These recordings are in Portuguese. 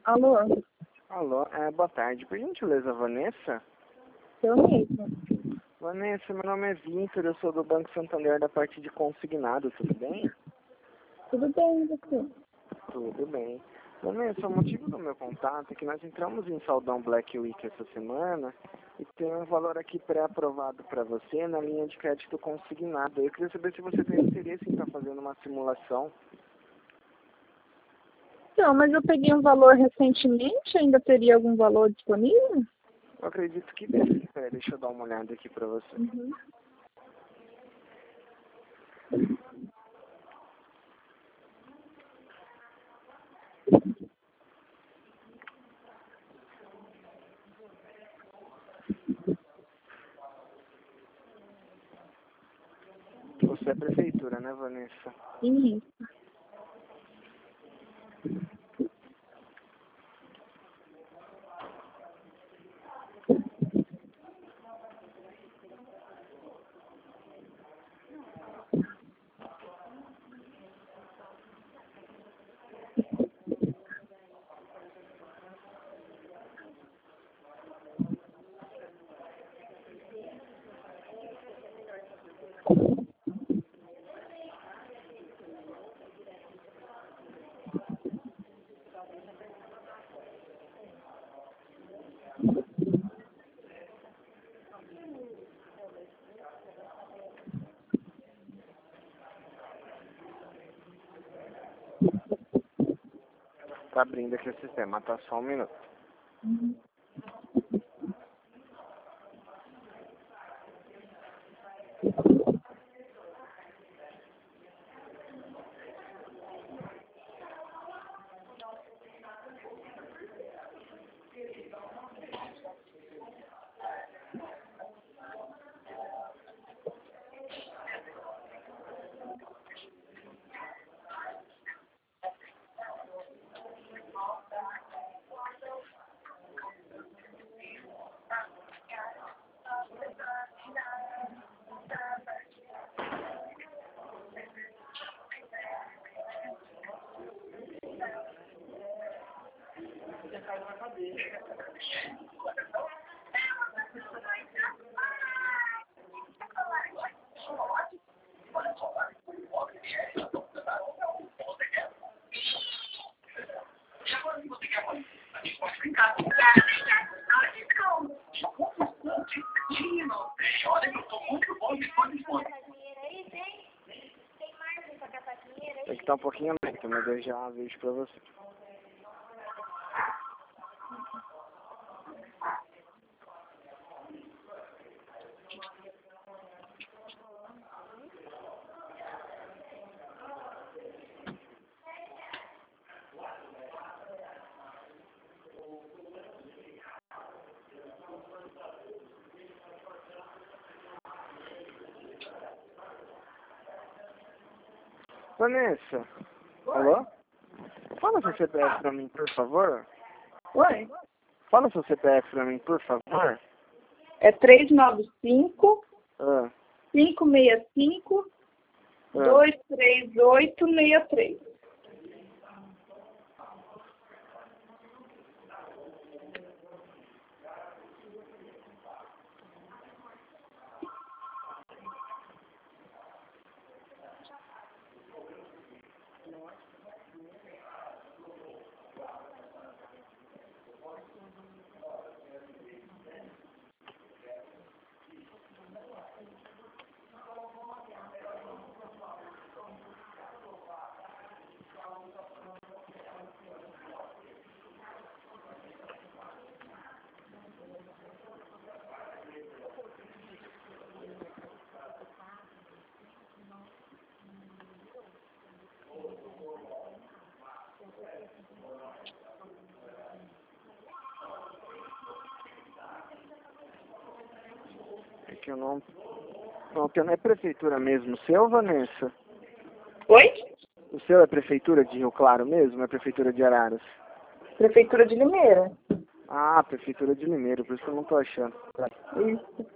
Alô? Alô, boa tarde. Por gentileza, Vanessa? Eu mesmo. Vanessa, meu nome é Vitor, eu sou do Banco Santander da parte de consignado, tudo bem? Tudo bem, e você? Tudo bem. Vanessa, o motivo do meu contato é que nós entramos em Saldão Black Week essa semana e tem um valor aqui pré-aprovado para você na linha de crédito consignado. Eu queria saber se você tem interesse em estar fazendo uma simulação. Não, mas eu peguei um valor recentemente, ainda teria algum valor disponível? Eu acredito que deve. Peraí, deixa eu dar uma olhada aqui para você. Uhum. Você é prefeitura, né, Vanessa? Isso. Tá abrindo aqui o sistema, tá só um minuto. Uhum. Tem que estar um pouquinho lento, mas eu já vejo pra você. Vanessa, alô? Fala seu CPF pra mim, por favor. Oi? Fala seu CPF pra mim, por favor. É 395 Ah, 565 ah. 23863. É que eu não... Não, que não é prefeitura mesmo. O seu, Vanessa? Oi? O seu é prefeitura de Rio Claro mesmo? É prefeitura de Araras? Prefeitura de Limeira. Ah, prefeitura de Limeira, por isso que eu não tô achando. Isso.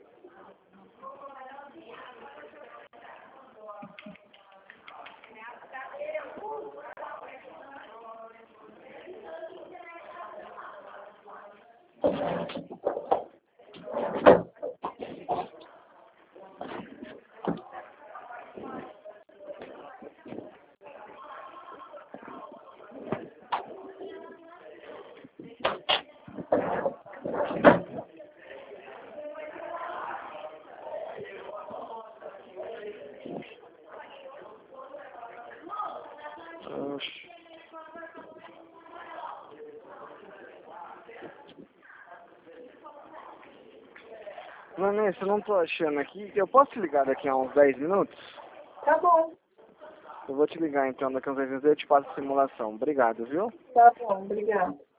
Vanessa, eu não tô achando aqui. Eu posso te ligar daqui a uns 10 minutos? Tá bom, Eu vou te ligar então daqui a uns 10 minutos e eu te passo a simulação. Obrigado, viu? tá bom, obrigada.